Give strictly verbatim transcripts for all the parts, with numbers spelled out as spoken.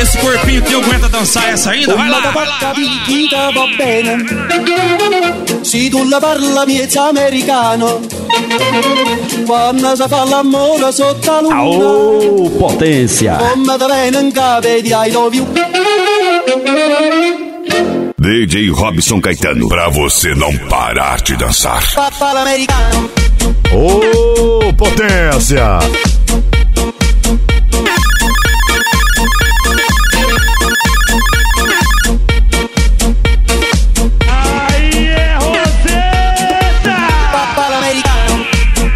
Esse corpinho teu aguenta dançar essa ainda? Vai lá, vai lá, vai lá. Va bene. Se tu la parla miezza americano, quando si fa l'amore sotto la luna, Aô, potência. come te viene in capo di I love you. D J Robson Caetano, pra você não parar de dançar. Papà l'americano. Ô, potência. Aí é Roseta! Papà l'americano.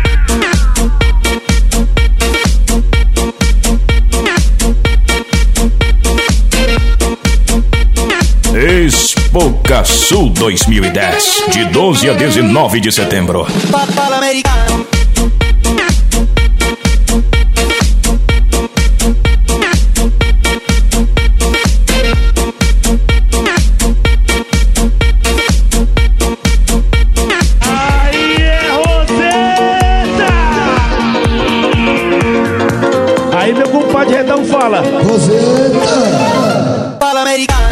Expoca Sul dois mil e dez, de doze a dezenove de setembro. Papà l'americano. Aí é Roseta! Aí meu compadre Redão fala. Papà l'americano.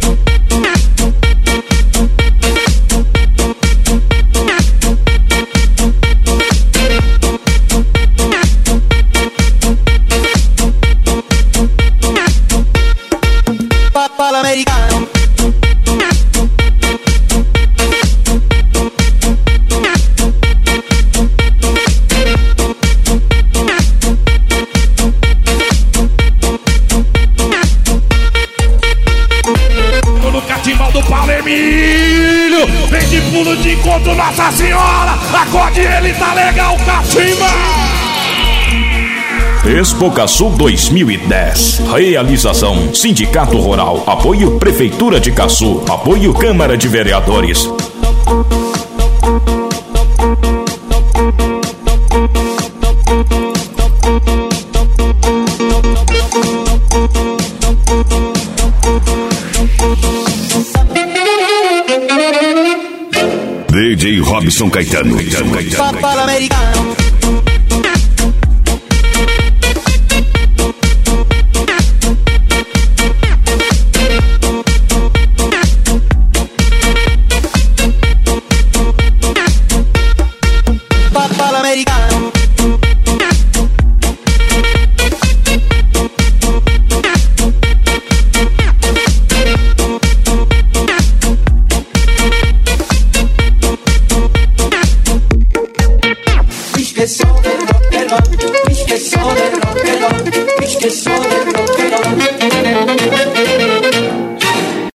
Papà l'americano. No catimbal do Paulo Emílio, vem de pulo de encontro Nossa Senhora, acorde ele, tá legal, catimba! Expoca Sul dois mil e dez. Realização: Sindicato Rural. Apoio Prefeitura de Caçu. Apoio Câmara de Vereadores. D J Robson Caetano. Papà l'americano.